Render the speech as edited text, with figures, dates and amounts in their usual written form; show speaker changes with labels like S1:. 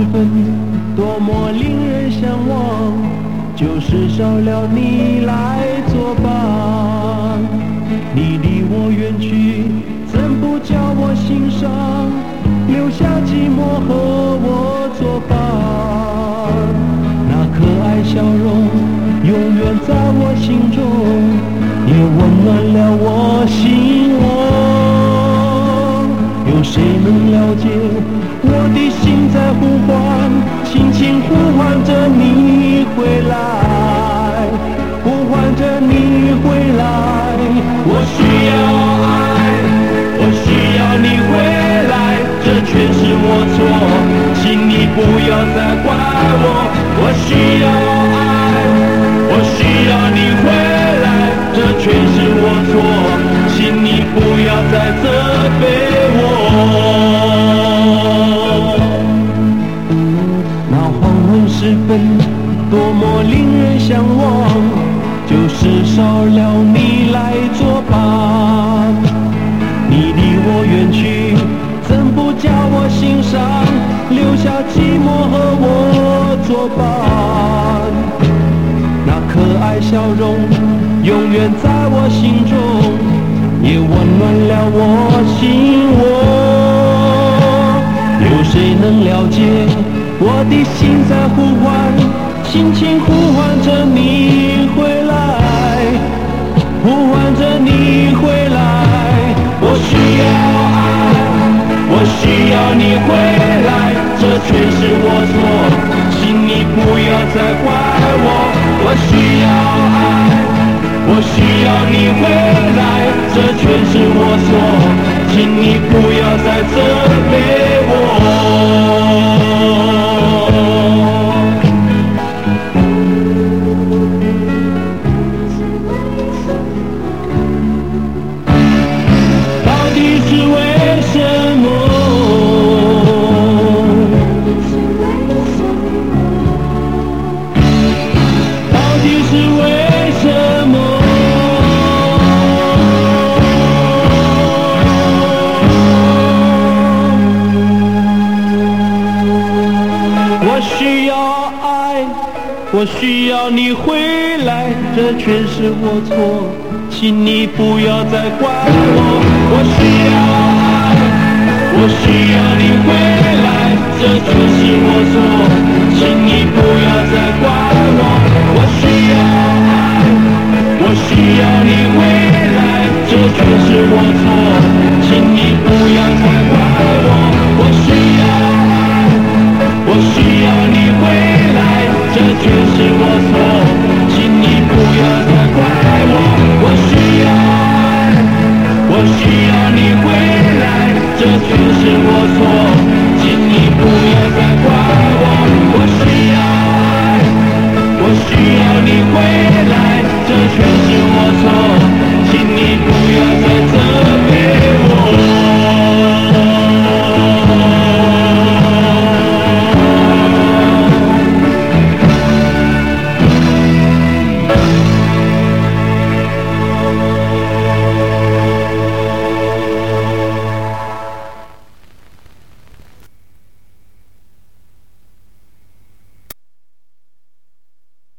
S1: 分，多么令人向往，就是少了你来作伴。你离我远去，怎不叫我心伤，留下寂寞和我作伴。那可爱笑容永远在我心中，也温暖了我心窝。有谁能了解我的心在呼唤，轻轻呼唤着你回来，呼唤着你回来。我需要爱，我需要你回来，这全是我错，请你不要再怪我。我需要爱，我需要你回来，这全是我错，请你不要再责备我。那黄昏时分，多么令人向往，就是少了你来作伴。你离我远去，怎不叫我心伤，留下寂寞和我作伴。那可爱笑容永远在我心中，也温暖了我心窝。有谁能了解我的心在呼唤，轻轻呼唤着你回来，呼唤着你回来。我需要爱，我需要你回来，这全是我错，请你不要再怪我。我需要爱，我需要你回来，这全是我错，请你不要再责备我。到底是为什么？到底是为什么？我需要爱，我需要你回来，这全是我错，请你不要再怪我。我需要爱，我需要你回来，这全是我错，请你不要再怪我。我需要爱，我需要你回来，这全是我错，请你不要再怪我。我需要爱，我需要你回来，这全是我错，请你不要再怪我。我需要爱，我需要你回来，这全是我错。